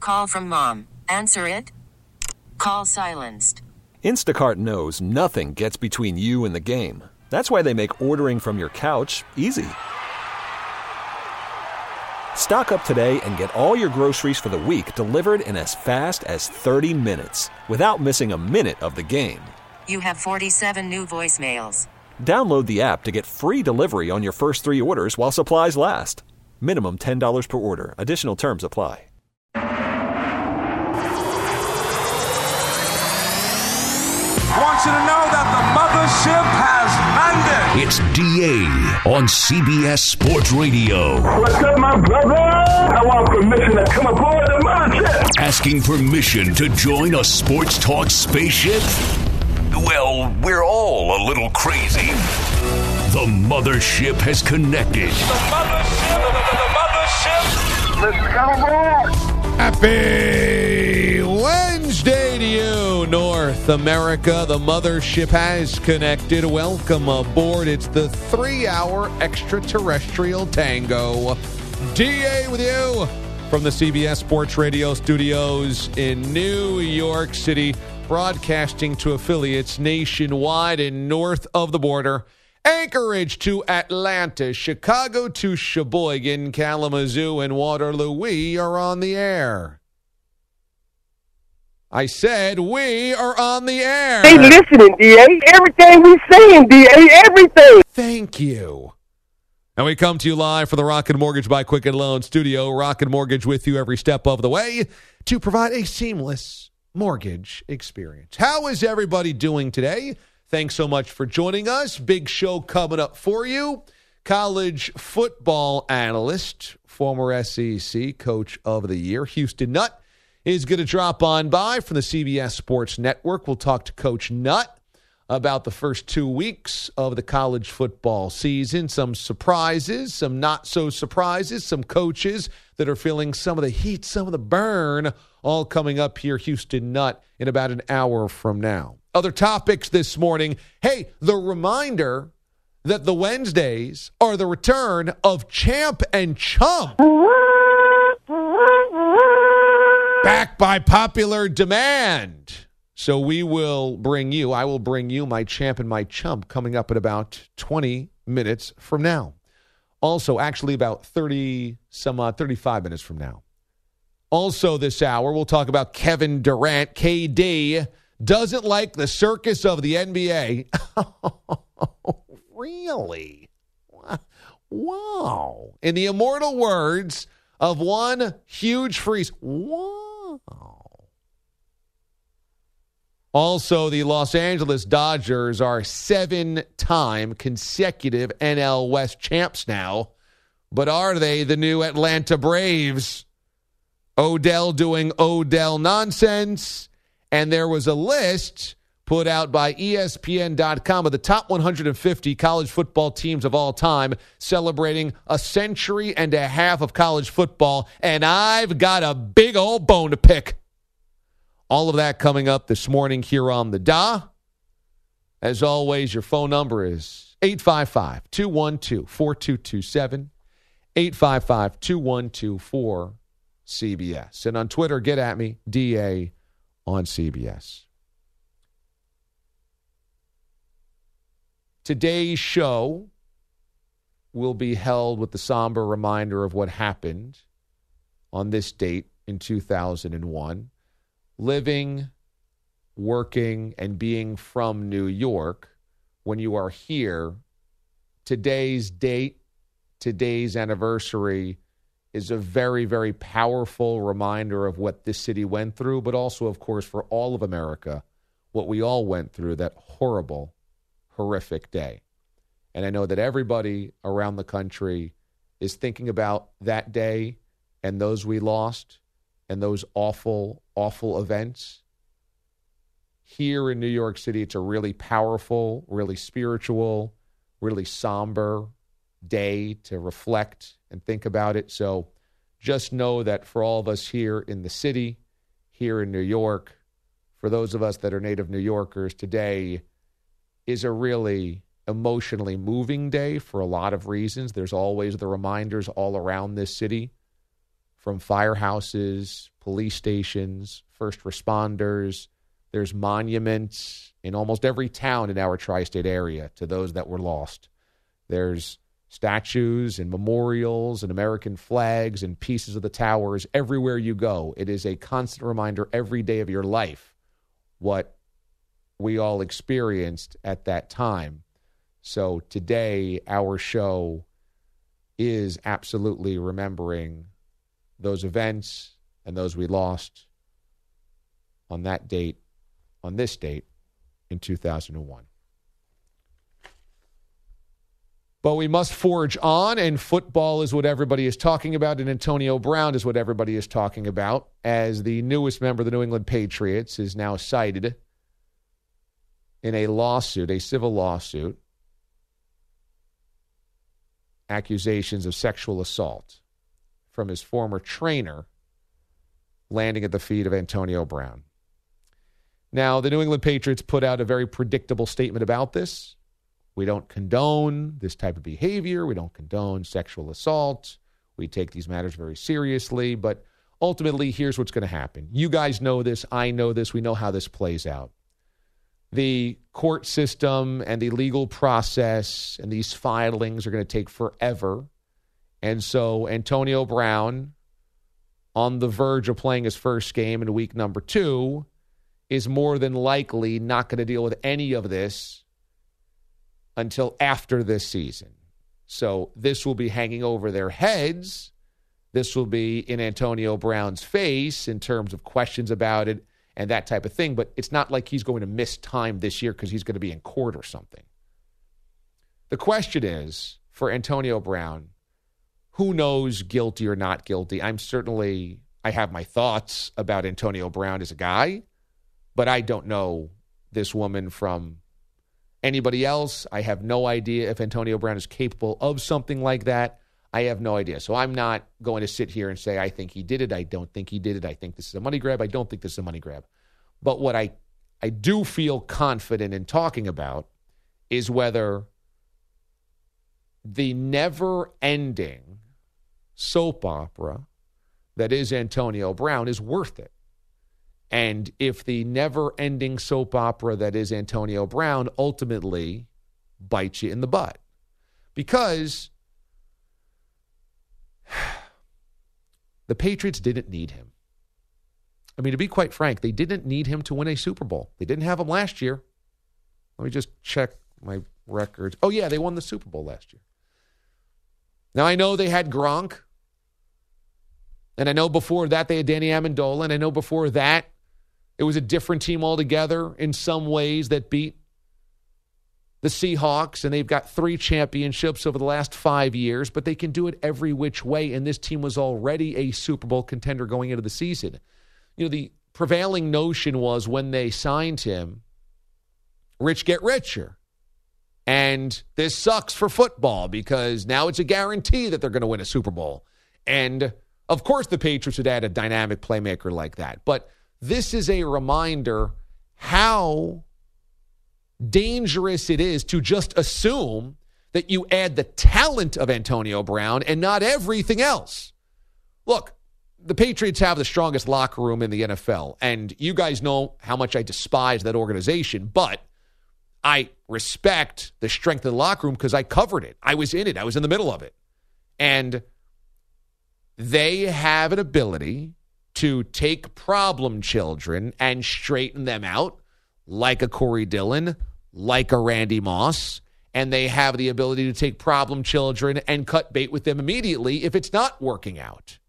call from mom. Answer it. Call silenced. Instacart knows nothing gets between you and the game. That's why they make ordering from your couch easy. Stock up today and get all your groceries for the week delivered in as fast as 30 minutes without missing a minute of the game. You have 47 new voicemails. Download the app to get free delivery on your first 3 orders while supplies last. Minimum $10 per order. Additional terms apply. I want you to know that the mothership has landed. It's DA on CBS Sports Radio. What's up, my brother? I want permission to come aboard the mothership. Asking permission to join a sports talk spaceship? Well, we're all a little crazy. The mothership has connected. The mothership. Let's come aboard. Happy Wednesday to you, North America. The mothership has connected. Welcome aboard. It's the 3-hour extraterrestrial tango. DA with you from the CBS Sports Radio studios in New York City, broadcasting to affiliates nationwide and north of the border. Anchorage to Atlanta, Chicago to Sheboygan, Kalamazoo, and Waterloo. We are on the air. I said we are on the air. They listening, DA. Everything we saying, DA. Everything. Thank you. And we come to you live from the Rocket Mortgage by Quicken Loan studio. Rocket Mortgage with you every step of the way to provide a seamless mortgage experience. How is everybody doing today? Thanks so much for joining us. Big show coming up for you. College football analyst, former SEC Coach of the Year, Houston Nutt, is going to drop on by from the CBS Sports Network. We'll talk to Coach Nutt about the first 2 weeks of the college football season. Some surprises, some not so surprises, some coaches that are feeling some of the heat, some of the burn, all coming up here, Houston Nutt, in about an hour from now. Other topics this morning. Hey, the reminder that the Wednesdays are the return of Champ and Chump. Back by popular demand. So I will bring you my Champ and my Chump coming up in about 20 minutes from now. Also, actually about 35 minutes from now. Also this hour, we'll talk about Kevin Durant. KD doesn't like the circus of the NBA. Really? Wow. In the immortal words of one huge freeze. Wow. Also, the Los Angeles Dodgers are 7-time consecutive NL West champs now. But are they the new Atlanta Braves? Odell doing Odell nonsense. And there was a list put out by ESPN.com of the top 150 college football teams of all time, celebrating a century and a half of college football. And I've got a big old bone to pick. All of that coming up this morning here on the Da. As always, your phone number is 855-212-4227, 855-212-4CBS. And on Twitter, get at me, DA on CBS. Today's show will be held with the somber reminder of what happened on this date in 2001. Living, working, and being from New York, when you are here, today's date, today's anniversary is a very, very powerful reminder of what this city went through, but also, of course, for all of America, what we all went through that horrible, horrific day. And I know that everybody around the country is thinking about that day and those we lost and those awful, awful events. Here in New York City, it's a really powerful, really spiritual, really somber day to reflect and think about it. So just know that for all of us here in the city, here in New York, for those of us that are native New Yorkers, today is a really emotionally moving day for a lot of reasons. There's always the reminders all around this city from firehouses, police stations, first responders. There's monuments in almost every town in our tri-state area to those that were lost. There's statues and memorials and American flags and pieces of the towers everywhere you go. It is a constant reminder every day of your life what we all experienced at that time. So today, our show is absolutely remembering those events and those we lost on that date, on this date in 2001. But we must forge on, and football is what everybody is talking about, and Antonio Brown is what everybody is talking about, as the newest member of the New England Patriots is now cited in a lawsuit, a civil lawsuit, accusations of sexual assault from his former trainer landing at the feet of Antonio Brown. Now, the New England Patriots put out a very predictable statement about this. We don't condone this type of behavior. We don't condone sexual assault. We take these matters very seriously. But ultimately, here's what's going to happen. You guys know this. I know this. We know how this plays out. The court system and the legal process and these filings are going to take forever. And so Antonio Brown, on the verge of playing his first game in week number 2, is more than likely not going to deal with any of this until after this season. So this will be hanging over their heads. This will be in Antonio Brown's face in terms of questions about it and that type of thing. But it's not like he's going to miss time this year because he's going to be in court or something. The question is, for Antonio Brown, who knows guilty or not guilty? I have my thoughts about Antonio Brown as a guy, but I don't know this woman from anybody else. I have no idea if Antonio Brown is capable of something like that. I have no idea. So I'm not going to sit here and say, I think he did it. I don't think he did it. I think this is a money grab. I don't think this is a money grab. But what I do feel confident in talking about is whether the never-ending soap opera that is Antonio Brown is worth it. And if the never-ending soap opera that is Antonio Brown ultimately bites you in the butt. Because the Patriots didn't need him. I mean, to be quite frank, they didn't need him to win a Super Bowl. They didn't have him last year. Let me just check my records. Oh, yeah, they won the Super Bowl last year. Now, I know they had Gronk. And I know before that they had Danny Amendola. And I know before that it was a different team altogether in some ways that beat the Seahawks. And they've got 3 championships over the last 5 years. But they can do it every which way. And this team was already a Super Bowl contender going into the season. You know, the prevailing notion was when they signed him, rich get richer. And this sucks for football because now it's a guarantee that they're going to win a Super Bowl. And of course, the Patriots would add a dynamic playmaker like that. But this is a reminder how dangerous it is to just assume that you add the talent of Antonio Brown and not everything else. Look, the Patriots have the strongest locker room in the NFL. And you guys know how much I despise that organization. But I respect the strength of the locker room because I covered it. I was in it. I was in the middle of it. And they have an ability to take problem children and straighten them out, like a Corey Dillon, like a Randy Moss, and they have the ability to take problem children and cut bait with them immediately if it's not working out.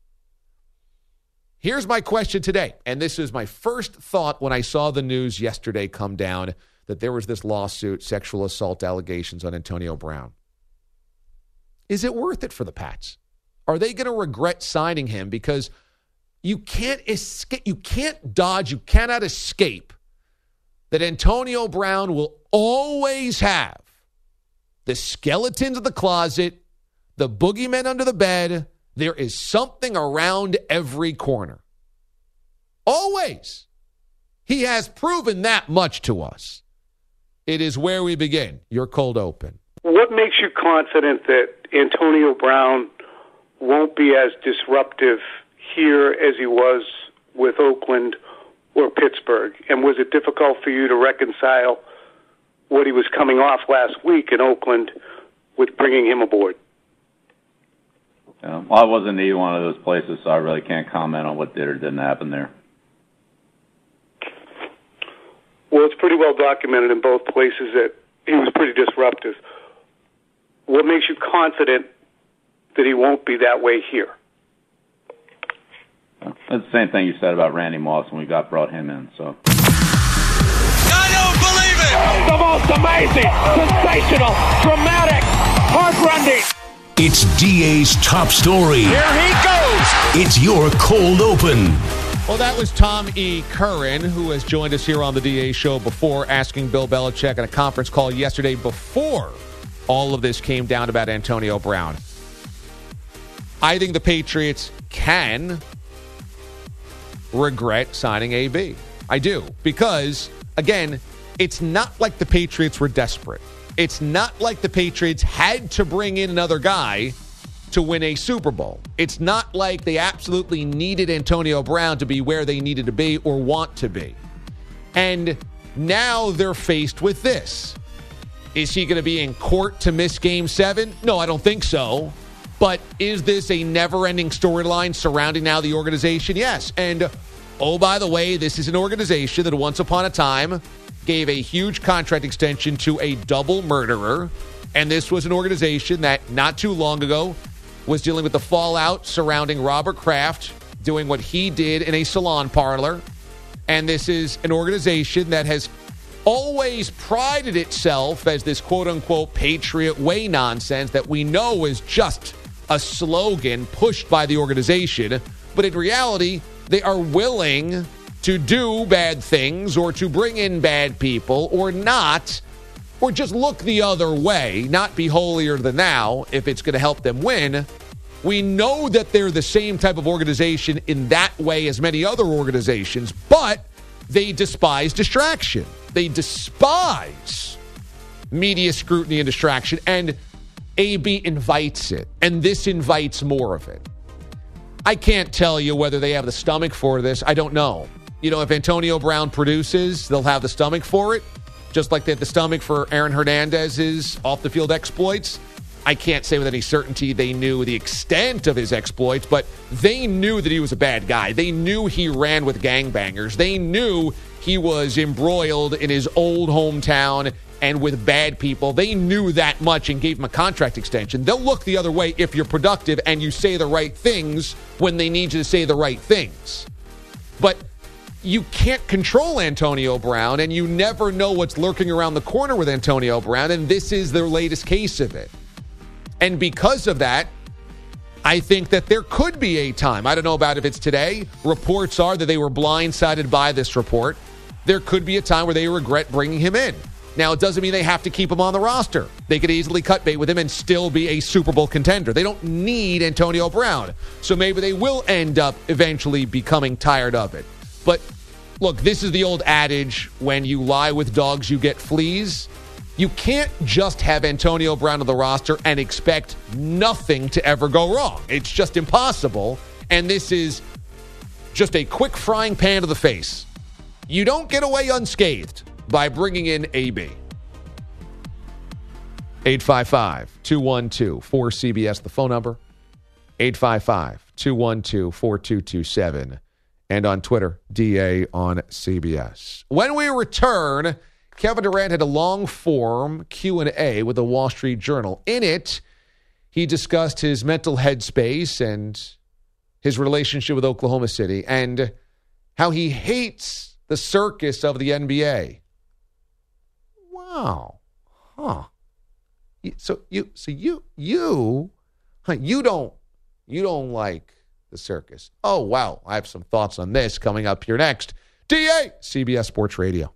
Here's my question today, and this is my first thought when I saw the news yesterday come down that there was this lawsuit, sexual assault allegations on Antonio Brown. Is it worth it for the Pats? Are they going to regret signing him? Because you can't escape, you can't dodge, you cannot escape that Antonio Brown will always have the skeletons of the closet, the boogeymen under the bed. There is something around every corner. Always. He has proven that much to us. It is where we begin. Your cold open. What makes you confident that Antonio Brown won't be as disruptive here as he was with Oakland or Pittsburgh? And was it difficult for you to reconcile what he was coming off last week in Oakland with bringing him aboard? Well, I wasn't in either one of those places, so I really can't comment on what did or didn't happen there. Well, it's pretty well documented in both places that he was pretty disruptive. What makes you confident that he won't be that way here? That's the same thing you said about Randy Moss when we brought him in. So. I don't believe it! The most amazing, sensational, dramatic, heart-rending. It's DA's top story. Here he goes! It's your cold open. Well, that was Tom E. Curran, who has joined us here on the DA show before, asking Bill Belichick in a conference call yesterday before all of this came down about Antonio Brown. I think the Patriots can regret signing AB. I do. Because, again, it's not like the Patriots were desperate. It's not like the Patriots had to bring in another guy to win a Super Bowl. It's not like they absolutely needed Antonio Brown to be where they needed to be or want to be. And now they're faced with this. Is he going to be in court to miss Game 7? No, I don't think so. But is this a never-ending storyline surrounding now the organization? Yes. And, oh, by the way, this is an organization that once upon a time gave a huge contract extension to a double murderer. And this was an organization that not too long ago was dealing with the fallout surrounding Robert Kraft doing what he did in a salon parlor. And this is an organization that has always prided itself as this quote-unquote Patriot Way nonsense that we know is just a slogan pushed by the organization. But in reality, they are willing to do bad things or to bring in bad people or not, or just look the other way, not be holier than thou if it's going to help them win. We know that they're the same type of organization in that way as many other organizations, but they despise distraction. They despise media scrutiny and distraction, and AB invites it, and this invites more of it. I can't tell you whether they have the stomach for this. I don't know. You know, if Antonio Brown produces, they'll have the stomach for it, just like they had the stomach for Aaron Hernandez's off-the-field exploits. I can't say with any certainty they knew the extent of his exploits, but they knew that he was a bad guy. They knew he ran with gangbangers. They knew he was embroiled in his old hometown and with bad people. They knew that much and gave him a contract extension. They'll look the other way if you're productive and you say the right things when they need you to say the right things. But you can't control Antonio Brown, and you never know what's lurking around the corner with Antonio Brown, and this is their latest case of it. And because of that, I think that there could be a time. I don't know about if it's today. Reports are that they were blindsided by this report. There could be a time where they regret bringing him in. Now, it doesn't mean they have to keep him on the roster. They could easily cut bait with him and still be a Super Bowl contender. They don't need Antonio Brown. So maybe they will end up eventually becoming tired of it. But look, this is the old adage, when you lie with dogs, you get fleas. You can't just have Antonio Brown on the roster and expect nothing to ever go wrong. It's just impossible. And this is just a quick frying pan to the face. You don't get away unscathed by bringing in AB. 855-212-4CBS, the phone number. 855-212-4227. And on Twitter, DA on CBS. When we return, Kevin Durant had a long-form Q&A with the Wall Street Journal. In it, he discussed his mental headspace and his relationship with Oklahoma City and how he hates the circus of the NBA. Wow. Huh. So you don't like the circus. Oh, wow. I have some thoughts on this coming up here next. DA, CBS Sports Radio.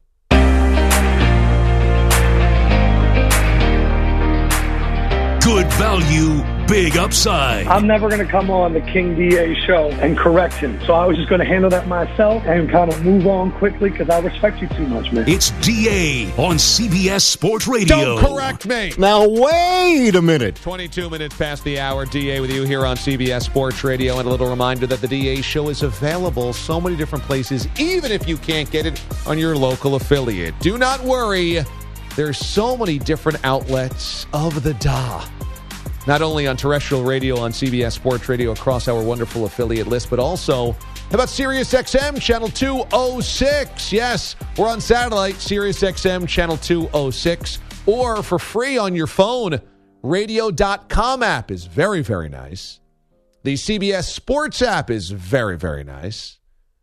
Good value, big upside. I'm never going to come on the King DA show and correct him. So I was just going to handle that myself and kind of move on quickly because I respect you too much, man. It's DA on CBS Sports Radio. Don't correct me. Now, wait a minute. 22 minutes past the hour. DA with you here on CBS Sports Radio. And a little reminder that the DA show is available so many different places, even if you can't get it on your local affiliate. Do not worry. There's so many different outlets of the DA. Not only on terrestrial radio on CBS Sports Radio across our wonderful affiliate list, but also, how about SiriusXM Channel 206? Yes, we're on satellite, SiriusXM Channel 206. Or for free on your phone, radio.com app is very, very nice. The CBS Sports app is very, very nice.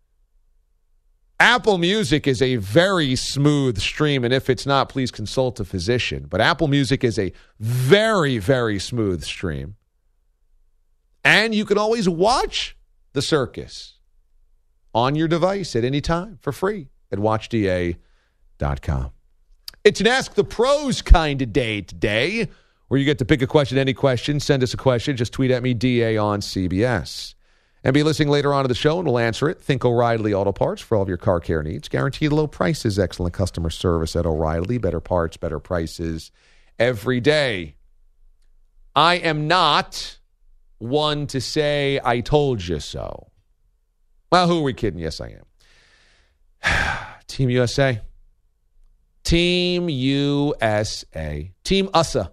Apple Music is a very smooth stream, and if it's not, please consult a physician. But Apple Music is a very, very smooth stream. And you can always watch the circus on your device at any time for free at watchda.com. It's an Ask the Pros kind of day today, where you get to pick a question, any question, send us a question, just tweet at me, DA on CBS. And be listening later on to the show, and we'll answer it. Think O'Reilly Auto Parts for all of your car care needs. Guaranteed low prices, excellent customer service at O'Reilly. Better parts, better prices every day. I am not one to say, I told you so. Well, who are we kidding? Yes, I am. Team USA. Team USA. Team USA.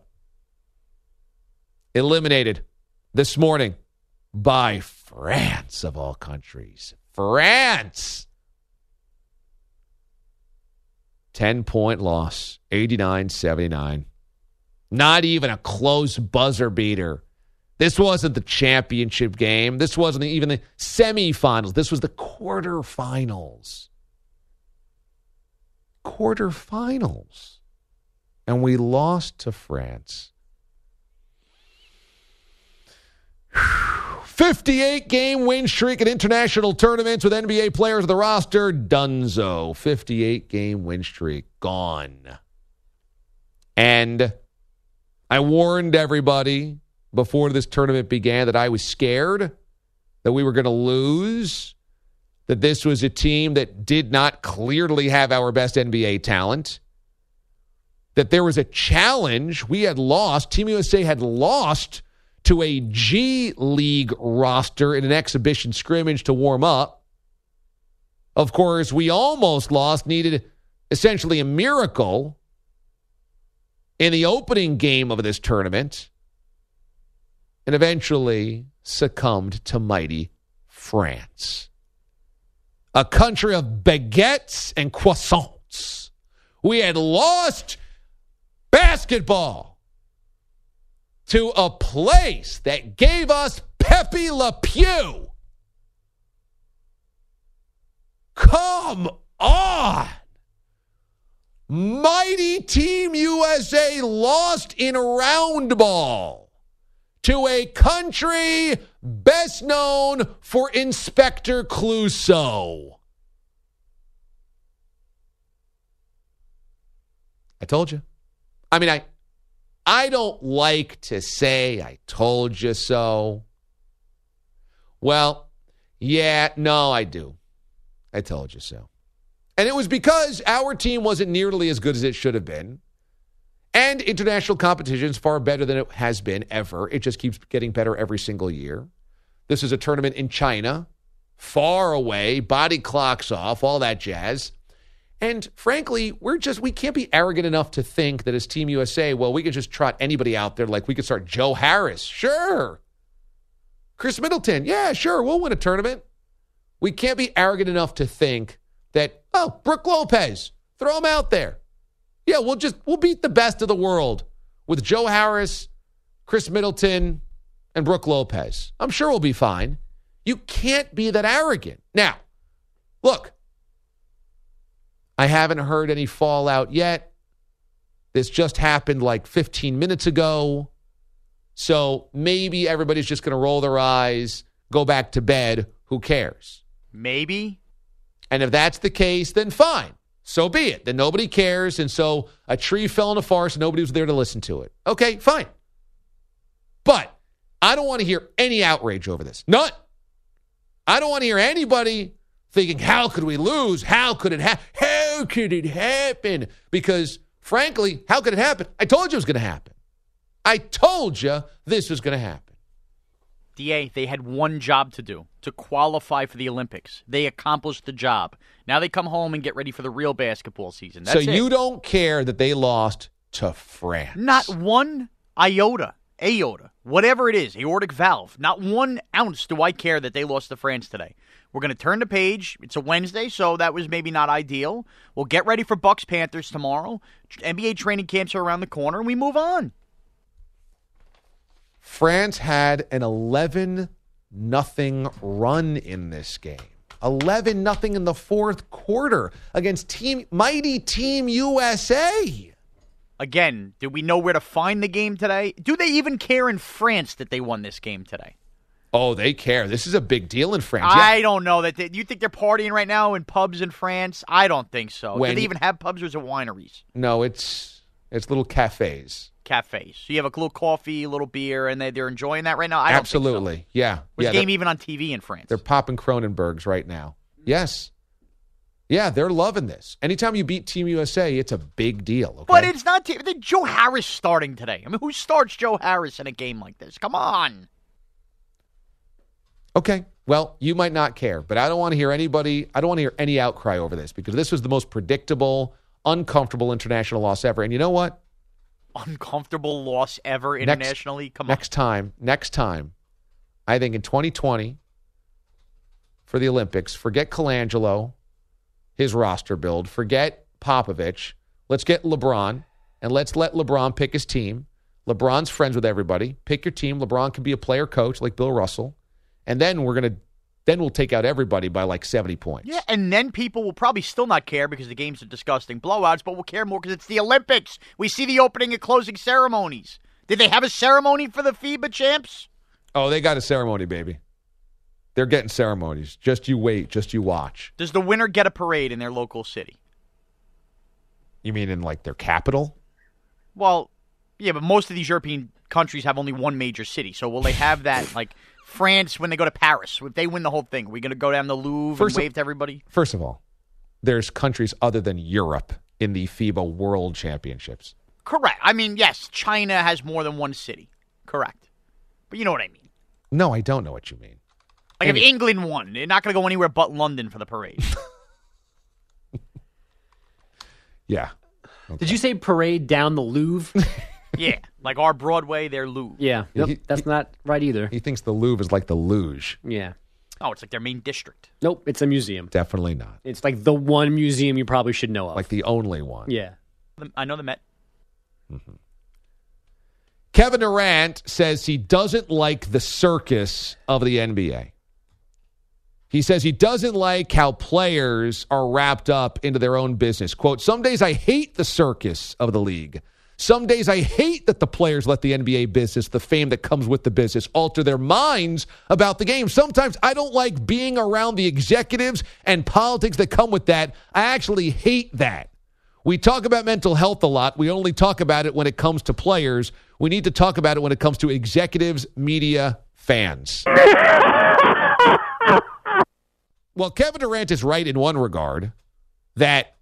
Eliminated this morning by France, of all countries. France. 10-point loss, 89-79. Not even a close buzzer beater. This wasn't the championship game. This wasn't even the semifinals. This was the quarterfinals. Quarterfinals. And we lost to France. 58-game win streak at international tournaments with NBA players on the roster. Dunzo. 58-game win streak. Gone. And I warned everybody before this tournament began that I was scared that we were going to lose, that this was a team that did not clearly have our best NBA talent, that there was a challenge. We had lost. Team USA had lost to a G League roster in an exhibition scrimmage to warm up. Of course, we almost lost, needed essentially a miracle in the opening game of this tournament, and eventually succumbed to mighty France. A country of baguettes and croissants. We had lost basketball to a place that gave us Pepe Le Pew. Come on. Mighty Team USA lost in round ball to a country best known for Inspector Clouseau. I told you. I mean, I don't like to say I told you so. Well, yeah, no, I do. I told you so. And it was because our team wasn't nearly as good as it should have been. And international competition is far better than it has been ever. It just keeps getting better every single year. This is a tournament in China, far away, body clocks off, all that jazz. And frankly, we can't be arrogant enough to think that as Team USA, well, we could just trot anybody out there. Like we could start Joe Harris. Sure. Chris Middleton. Yeah, sure. We'll win a tournament. We can't be arrogant enough to think that, oh, Brook Lopez, throw him out there. Yeah, we'll beat the best of the world with Joe Harris, Chris Middleton, and Brook Lopez. I'm sure we'll be fine. You can't be that arrogant. Now, look, I haven't heard any fallout yet. This just happened like 15 minutes ago. So maybe everybody's just going to roll their eyes, go back to bed. Who cares? Maybe. And if that's the case, then fine. So be it. Then nobody cares. And so a tree fell in a forest and nobody was there to listen to it. Okay, fine. But I don't want to hear any outrage over this. None. I don't want to hear anybody thinking, how could we lose? How could it happen? How could it happen? Because, frankly, how could it happen? I told you it was going to happen. I told you this was going to happen. DA, they had one job to do, to qualify for the Olympics. They accomplished the job. Now they come home and get ready for the real basketball season. That's so you don't care that they lost to France? Not one aorta, whatever it is, aortic valve. Not 1 ounce do I care that they lost to France today. We're going to turn the page. It's a Wednesday, so that was maybe not ideal. We'll get ready for Bucks-Panthers tomorrow. NBA training camps are around the corner, and we move on. France had an 11-0 run in this game. 11-0 in the fourth quarter against mighty Team USA. Again, do we know where to find the game today? Do they even care in France that they won this game today? Oh, they care. This is a big deal in France. I don't know. Do you think they're partying right now in pubs in France? I don't think so. Do they even have pubs or is it wineries? No, it's little cafes. Cafes. So you have a little coffee, a little beer, and they're enjoying that right now? I Absolutely. don't think so. Yeah. Was the game even on TV in France? They're popping Kronenbergs right now. Yes. Yeah, they're loving this. Anytime you beat Team USA, it's a big deal. Okay? But it's not Joe Harris starting today. I mean, who starts Joe Harris in a game like this? Come on. Okay. Well, you might not care, but I don't want to hear any outcry over this because this was the most predictable, uncomfortable international loss ever. And you know what? Uncomfortable loss ever internationally? Come on. Next time, I think in 2020 for the Olympics, forget Colangelo, his roster build, forget Popovich. Let's get LeBron, and let's let LeBron pick his team. LeBron's friends with everybody. Pick your team. LeBron can be a player coach like Bill Russell. And then we'll take out everybody by like 70 points. Yeah, and then people will probably still not care because the games are disgusting blowouts, but we'll care more because it's the Olympics. We see the opening and closing ceremonies. Did they have a ceremony for the FIBA champs? Oh, they got a ceremony, baby. They're getting ceremonies. Just you wait. Just you watch. Does the winner get a parade in their local city? You mean in like their capital? Well, yeah, but most of these European countries have only one major city. So will they have that like France when they go to Paris? If they win the whole thing, are we going to go down the Louvre and wave to everybody? First of all, there's countries other than Europe in the FIBA World Championships. Correct. I mean, yes, China has more than one city. Correct. But you know what I mean. No, I don't know what you mean. Like if England won, they're not going to go anywhere but London for the parade. Yeah. Okay. Did you say parade down the Louvre? Yeah, like our Broadway, their Louvre. Yeah, that's not right either. He thinks the Louvre is like the luge. Yeah. Oh, it's like their main district. Nope, it's a museum. Definitely not. It's like the one museum you probably should know of. Like the only one. Yeah. I know the Met. Mm-hmm. Kevin Durant says he doesn't like the circus of the NBA. He says he doesn't like how players are wrapped up into their own business. Quote, some days I hate the circus of the league. Some days I hate that the players let the NBA business, the fame that comes with the business, alter their minds about the game. Sometimes I don't like being around the executives and politics that come with that. I actually hate that. We talk about mental health a lot. We only talk about it when it comes to players. We need to talk about it when it comes to executives, media, fans. Well, Kevin Durant is right in one regard, that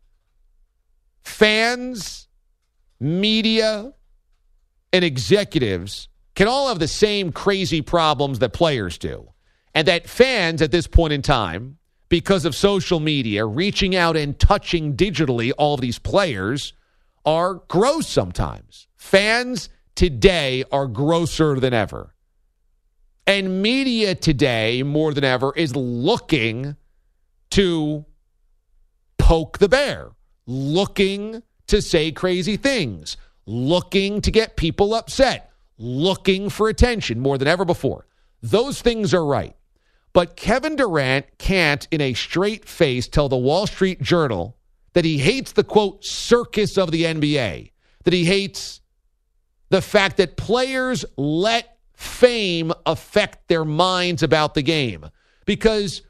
fans, media, and executives can all have the same crazy problems that players do. And that fans at this point in time, because of social media, reaching out and touching digitally all of these players, are gross sometimes. Fans today are grosser than ever. And media today, more than ever, is looking to poke the bear, looking to say crazy things, looking to get people upset, looking for attention more than ever before. Those things are right. But Kevin Durant can't, in a straight face, tell the Wall Street Journal that he hates the, quote, circus of the NBA, that he hates the fact that players let fame affect their minds about the game. Because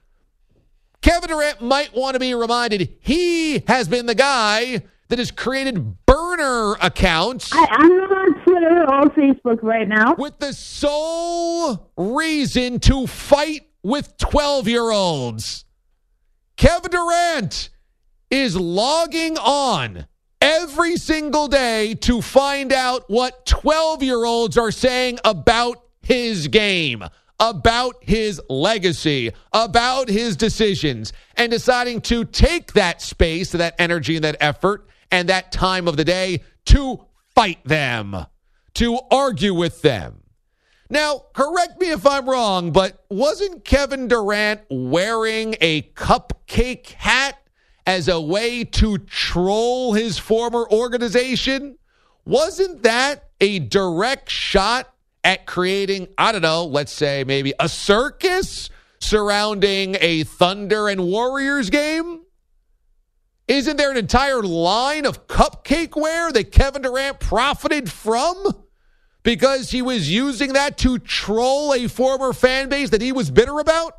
Kevin Durant might want to be reminded he has been the guy that has created burn burner account. I'm on Twitter or Facebook right now. With the sole reason to fight with 12-year-olds. Kevin Durant is logging on every single day to find out what 12-year-olds are saying about his game, about his legacy, about his decisions, and deciding to take that space, that energy, and that effort, and that time of the day to fight them, to argue with them. Now, correct me if I'm wrong, but wasn't Kevin Durant wearing a cupcake hat as a way to troll his former organization? Wasn't that a direct shot at creating, I don't know, let's say maybe a circus surrounding a Thunder and Warriors game? Isn't there an entire line of cupcakeware that Kevin Durant profited from because he was using that to troll a former fan base that he was bitter about?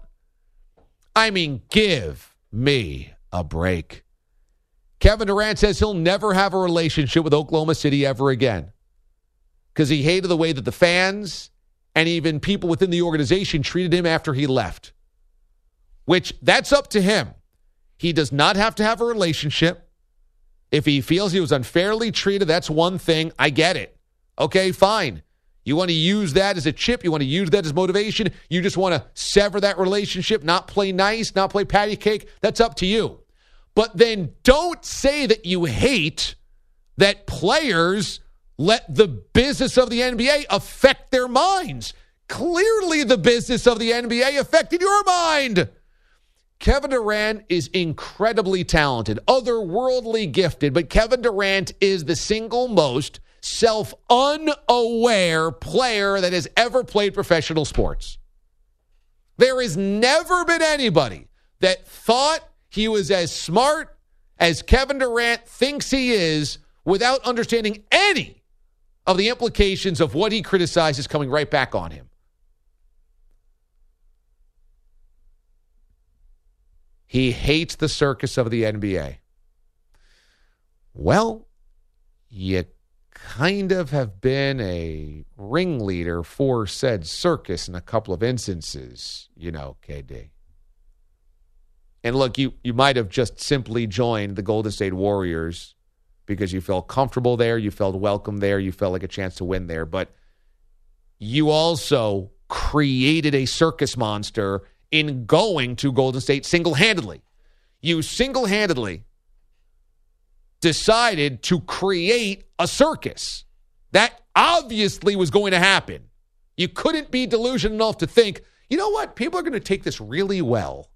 I mean, give me a break. Kevin Durant says he'll never have a relationship with Oklahoma City ever again because he hated the way that the fans and even people within the organization treated him after he left, which that's up to him. He does not have to have a relationship. If he feels he was unfairly treated, that's one thing. I get it. Okay, fine. You want to use that as a chip. You want to use that as motivation. You just want to sever that relationship, not play nice, not play patty cake. That's up to you. But then don't say that you hate that players let the business of the NBA affect their minds. Clearly the business of the NBA affected your mind. Kevin Durant is incredibly talented, otherworldly gifted, but Kevin Durant is the single most self-unaware player that has ever played professional sports. There has never been anybody that thought he was as smart as Kevin Durant thinks he is without understanding any of the implications of what he criticizes coming right back on him. He hates the circus of the NBA. Well, you kind of have been a ringleader for said circus in a couple of instances, you know, KD. And look, you might have just simply joined the Golden State Warriors because you felt comfortable there, you felt welcome there, you felt like a chance to win there. But you also created a circus monster in going to Golden State single-handedly. You single-handedly decided to create a circus. That obviously was going to happen. You couldn't be delusional enough to think, you know what, people are going to take this really well.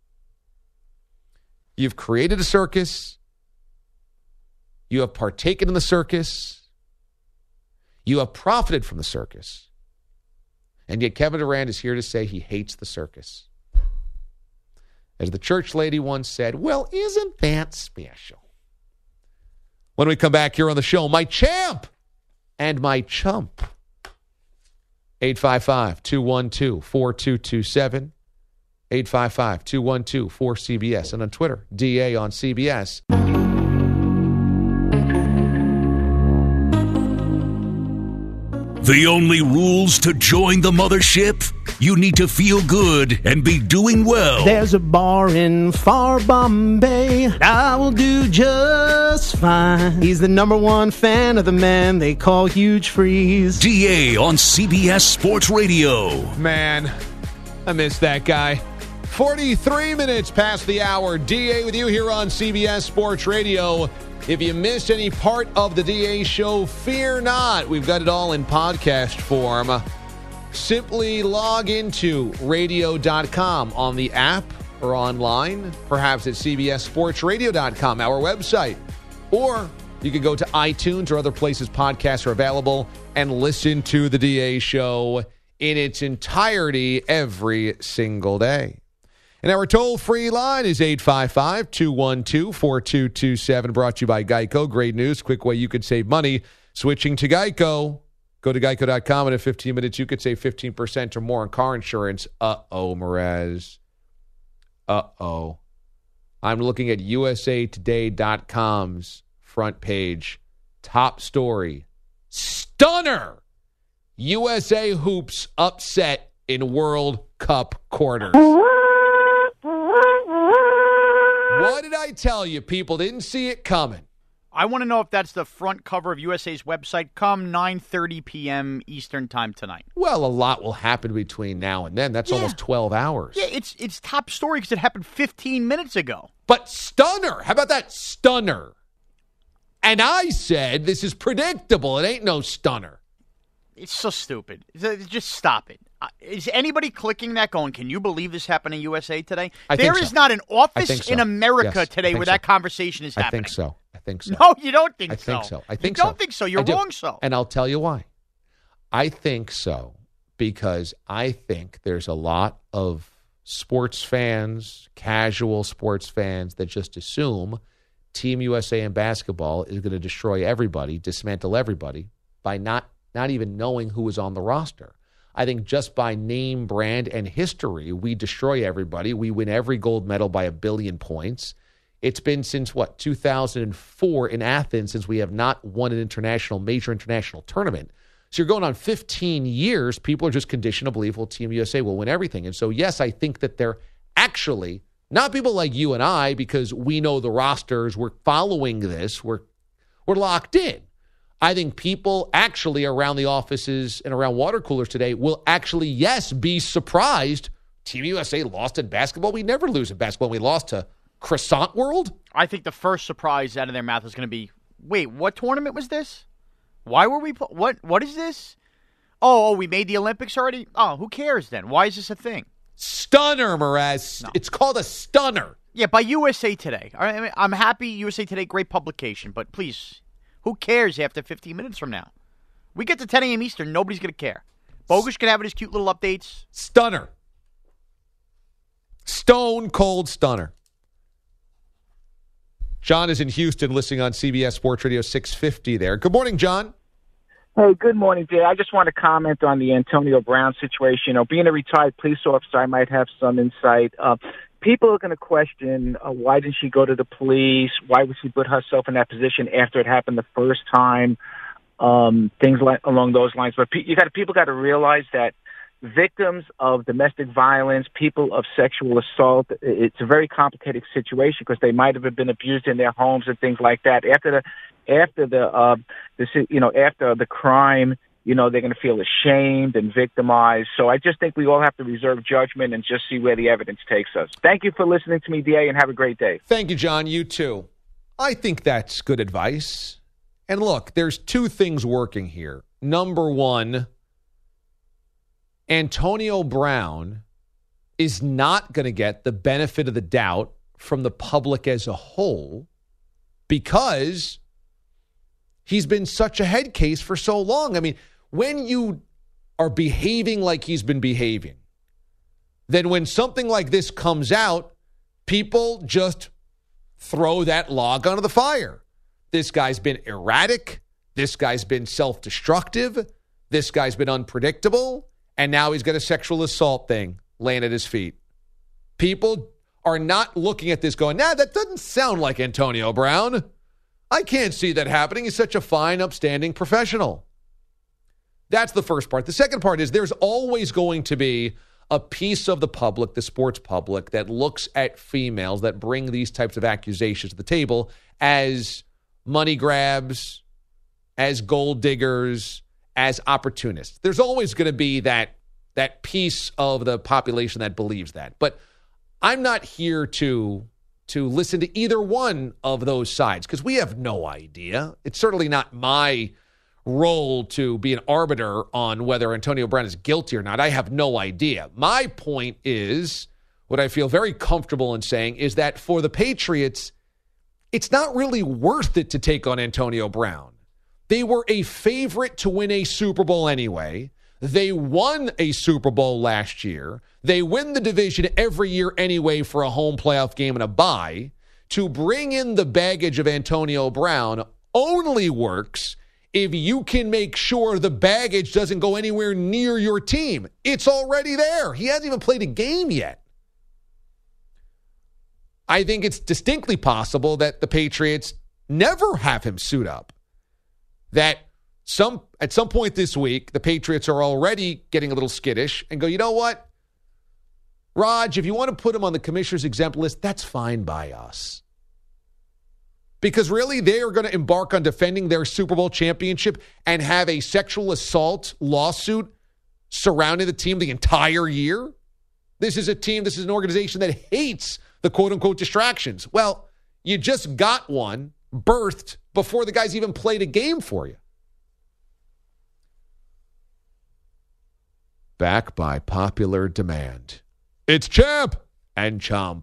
You've created a circus. You have partaken in the circus. You have profited from the circus. And yet Kevin Durant is here to say he hates the circus. As the church lady once said, well, isn't that special? When we come back here on the show, my champ and my chump. 855-212-4227. 855-212-4CBS. And on Twitter, DA on CBS. The only rules to join the mothership? You need to feel good and be doing well. There's a bar in far Bombay that I will do just fine. He's the number one fan of the man they call Huge Freeze. DA on CBS Sports Radio. Man, I miss that guy. 43 minutes past the hour. DA with you here on CBS Sports Radio. If you missed any part of the DA show, fear not. We've got it all in podcast form. Simply log into radio.com on the app or online, perhaps at cbssportsradio.com, our website. Or you can go to iTunes or other places podcasts are available and listen to the DA show in its entirety every single day. And our toll-free line is 855-212-4227, brought to you by Geico. Great news, quick way you could save money switching to Geico. Go to geico.com, and in 15 minutes, you could save 15% or more on car insurance. Uh-oh, Merez. Uh-oh. I'm looking at usatoday.com's front page top story. Stunner! USA hoops upset in World Cup quarters. What did I tell you? People didn't see it coming. I want to know if that's the front cover of USA's website come 9:30 p.m. Eastern time tonight. Well, a lot will happen between now and then. That's almost 12 hours. Yeah, it's top story because it happened 15 minutes ago. But stunner. How about that? Stunner. And I said this is predictable. It ain't no stunner. It's so stupid. Just stop it. Is anybody clicking that going, can you believe this happened in USA today? There is not an office in America today where that conversation is happening. I think so. No, you don't think so. I think so. You don't think so. You're wrong so. And I'll tell you why. I think so because I think there's a lot of sports fans, casual sports fans, that just assume Team USA in basketball is going to destroy everybody, dismantle everybody by not even knowing who is on the roster. I think just by name, brand, and history, we destroy everybody. We win every gold medal by 1 billion points. It's been since, 2004 in Athens since we have not won an major international tournament. So you're going on 15 years. People are just conditioned to believe, well, Team USA will win everything. And so, yes, I think that they're actually not people like you and I, because we know the rosters, we're following this, we're locked in. I think people actually around the offices and around water coolers today will actually, yes, be surprised. Team USA lost in basketball. We never lose in basketball. We lost to Croissant World. I think the first surprise out of their mouth is going to be, wait, what tournament was this? Why were we what is this? Oh, we made the Olympics already? Oh, who cares then? Why is this a thing? Stunner, Mraz. No. It's called a stunner. Yeah, by USA Today. I mean, I'm happy USA Today, great publication, but please, who cares after 15 minutes from now? We get to 10 a.m. Eastern, nobody's going to care. Bogusch can have his cute little updates. Stunner. Stone cold stunner. John is in Houston listening on CBS Sports Radio 650 there. Good morning, John. Hey, good morning, Jay. I just want to comment on the Antonio Brown situation. Being a retired police officer, I might have some insight. People are going to question why didn't she go to the police? Why would she put herself in that position after it happened the first time? Things along those lines. But people got to realize that victims of domestic violence, people of sexual assault, it's a very complicated situation because they might have been abused in their homes and things like that. After the crime, they're going to feel ashamed and victimized. So I just think we all have to reserve judgment and just see where the evidence takes us. Thank you for listening to me, DA, and have a great day. Thank you, John. You too. I think that's good advice. And look, there's two things working here. Number one, Antonio Brown is not going to get the benefit of the doubt from the public as a whole because he's been such a head case for so long. I mean, when you are behaving like he's been behaving, then when something like this comes out, people just throw that log onto the fire. This guy's been erratic. This guy's been self-destructive. This guy's been unpredictable. And now he's got a sexual assault thing laying at his feet. People are not looking at this going, that doesn't sound like Antonio Brown. I can't see that happening. He's such a fine, upstanding professional. That's the first part. The second part is there's always going to be a piece of the public, the sports public, that looks at females that bring these types of accusations to the table as money grabs, as gold diggers, as opportunists. There's always going to be that piece of the population that believes that. But I'm not here to listen to either one of those sides because we have no idea. It's certainly not my role to be an arbiter on whether Antonio Brown is guilty or not. I have no idea. My point is, what I feel very comfortable in saying is that for the Patriots, it's not really worth it to take on Antonio Brown. They were a favorite to win a Super Bowl anyway. They won a Super Bowl last year. They win the division every year anyway for a home playoff game and a bye. To bring in the baggage of Antonio Brown only works if you can make sure the baggage doesn't go anywhere near your team. It's already there. He hasn't even played a game yet. I think it's distinctly possible that the Patriots never have him suit up. that at some point this week, the Patriots are already getting a little skittish and go, you know what? Raj, if you want to put him on the commissioner's exempt list, that's fine by us. Because really, they are going to embark on defending their Super Bowl championship and have a sexual assault lawsuit surrounding the team the entire year? This is an organization that hates the quote-unquote distractions. Well, you just got one birthed before the guys even played a game for you. Back by popular demand. It's Champ and Chomp.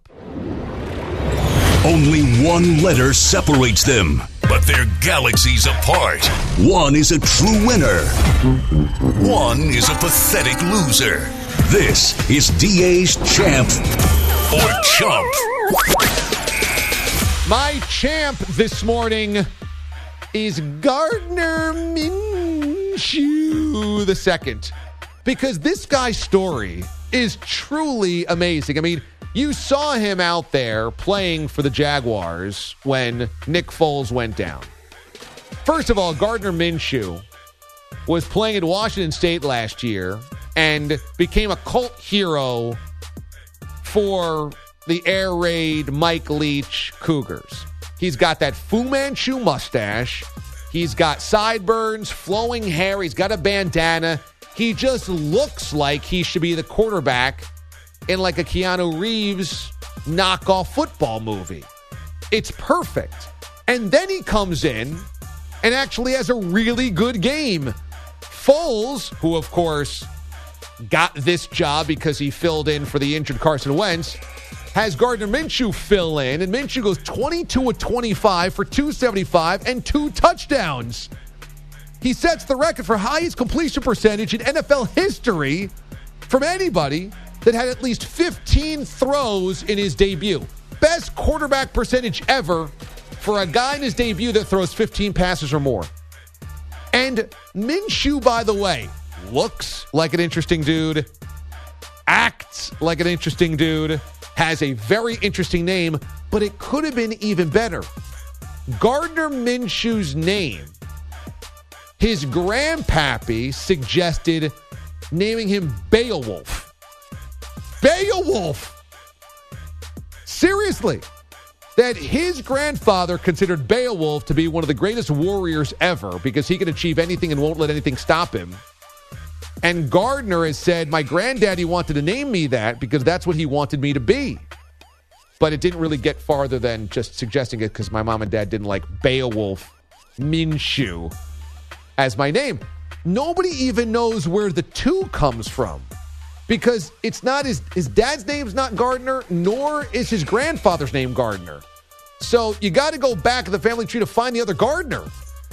Only one letter separates them, but they're galaxies apart. One is a true winner. One is a pathetic loser. This is DA's Champ or Chump. My champ this morning is Gardner Minshew II, because this guy's story is truly amazing. I mean, you saw him out there playing for the Jaguars when Nick Foles went down. First of all, Gardner Minshew was playing at Washington State last year and became a cult hero for the air raid Mike Leach Cougars. He's got that Fu Manchu mustache. He's got sideburns, flowing hair. He's got a bandana. He just looks like he should be the quarterback in like a Keanu Reeves knockoff football movie. It's perfect. And then he comes in and actually has a really good game. Foles, who of course got this job because he filled in for the injured Carson Wentz, has Gardner Minshew fill in, and Minshew goes 22 of 25 for 275 and 2 touchdowns. He sets the record for highest completion percentage in NFL history from anybody that had at least 15 throws in his debut. Best quarterback percentage ever for a guy in his debut that throws 15 passes or more. And Minshew, by the way, looks like an interesting dude, acts like an interesting dude, has a very interesting name, but it could have been even better. Gardner Minshew's name, his grandpappy suggested naming him Beowulf. Beowulf! Seriously. That his grandfather considered Beowulf to be one of the greatest warriors ever because he can achieve anything and won't let anything stop him. And Gardner has said, my granddaddy wanted to name me that because that's what he wanted me to be. But it didn't really get farther than just suggesting it because my mom and dad didn't like Beowulf Minshew as my name. Nobody even knows where the 2 comes from because it's not his dad's name's not Gardner, nor is his grandfather's name Gardner. So you got to go back to the family tree to find the other Gardner.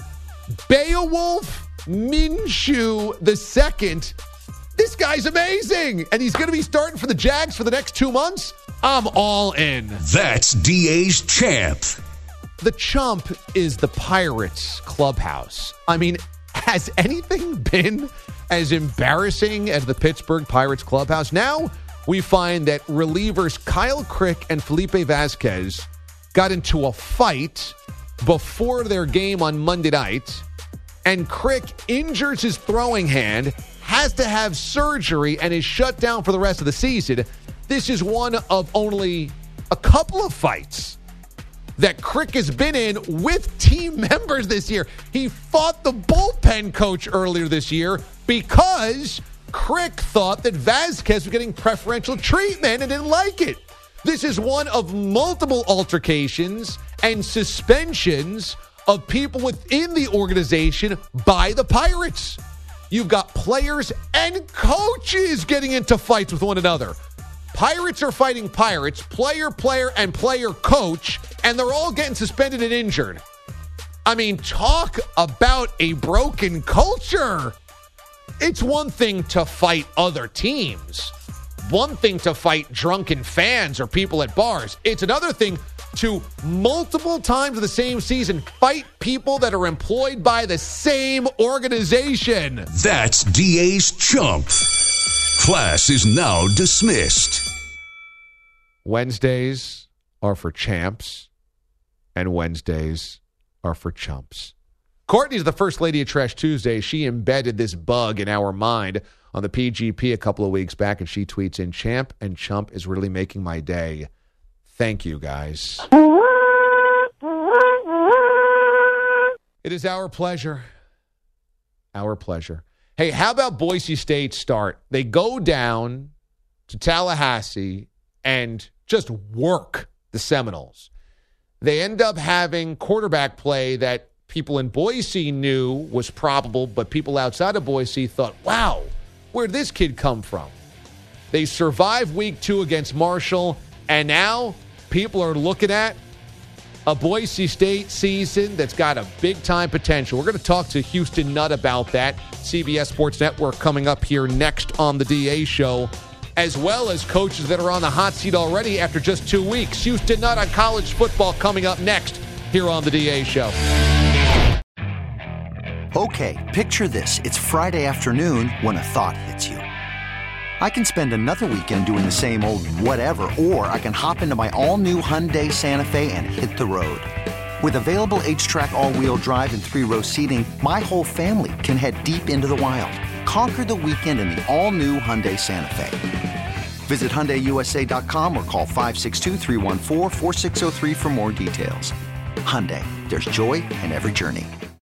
Beowulf Minshew II. This guy's amazing. And he's going to be starting for the Jags for the next 2 months. I'm all in. That's DA's Champ. The Chump is the Pirates clubhouse. I mean, has anything been as embarrassing as the Pittsburgh Pirates clubhouse? Now we find that relievers Kyle Crick and Felipe Vasquez got into a fight before their game on Monday night, and Crick injures his throwing hand, has to have surgery, and is shut down for the rest of the season. This is one of only a couple of fights that Crick has been in with team members this year. He fought the bullpen coach earlier this year because Crick thought that Vasquez was getting preferential treatment and didn't like it. This is one of multiple altercations and suspensions of people within the organization by the Pirates. You've got players and coaches getting into fights with one another. Pirates are fighting Pirates, player, and player coach, and they're all getting suspended and injured. I mean, talk about a broken culture. It's one thing to fight other teams. One thing to fight drunken fans or people at bars. It's another thing to multiple times of the same season fight people that are employed by the same organization. That's DA's Chump. Class is now dismissed. Wednesdays are for champs, and Wednesdays are for chumps. Courtney's the first lady of Trash Tuesday. She embedded this bug in our mind on the PGP a couple of weeks back, and she tweets in, Champ and Chump is really making my day. Thank you, guys. It is our pleasure. Our pleasure. Hey, how about Boise State start? They go down to Tallahassee and just work the Seminoles. They end up having quarterback play that people in Boise knew was probable, but people outside of Boise thought, wow, where'd this kid come from? They survived week 2 against Marshall, and now people are looking at a Boise State season that's got a big-time potential. We're going to talk to Houston Nutt about that. CBS Sports Network coming up here next on the DA Show, as well as coaches that are on the hot seat already after just 2 weeks. Houston Nutt on college football coming up next here on the DA Show. Okay, picture this. It's Friday afternoon when a thought hits you. I can spend another weekend doing the same old whatever, or I can hop into my all-new Hyundai Santa Fe and hit the road. With available H-Track all-wheel drive and 3-row seating, my whole family can head deep into the wild. Conquer the weekend in the all-new Hyundai Santa Fe. Visit HyundaiUSA.com or call 562-314-4603 for more details. Hyundai, there's joy in every journey.